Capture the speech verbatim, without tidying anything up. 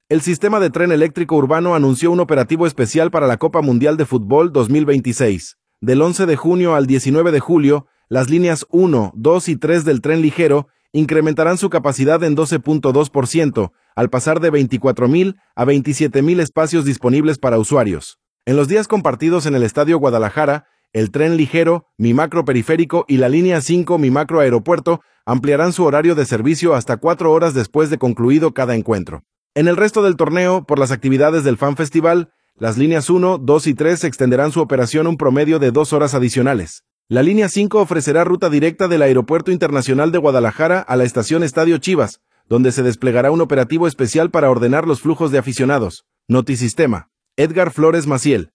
El sistema de tren eléctrico urbano anunció un operativo especial para la Copa Mundial de Fútbol dos mil veintiséis. Del once de junio al diecinueve de julio, las líneas uno, dos y tres del tren ligero incrementarán su capacidad en doce punto dos por ciento, al pasar de veinticuatro mil a veintisiete mil espacios disponibles para usuarios. En los días compartidos en el Estadio Guadalajara, el tren ligero, Mi Macro Periférico y la línea cinco Mi Macro Aeropuerto ampliarán su horario de servicio hasta cuatro horas después de concluido cada encuentro. En el resto del torneo, por las actividades del Fan Festival, las líneas uno, dos y tres extenderán su operación un promedio de dos horas adicionales. La línea cinco ofrecerá ruta directa del Aeropuerto Internacional de Guadalajara a la estación Estadio Chivas, donde se desplegará un operativo especial para ordenar los flujos de aficionados. Notisistema. Edgar Flores Maciel.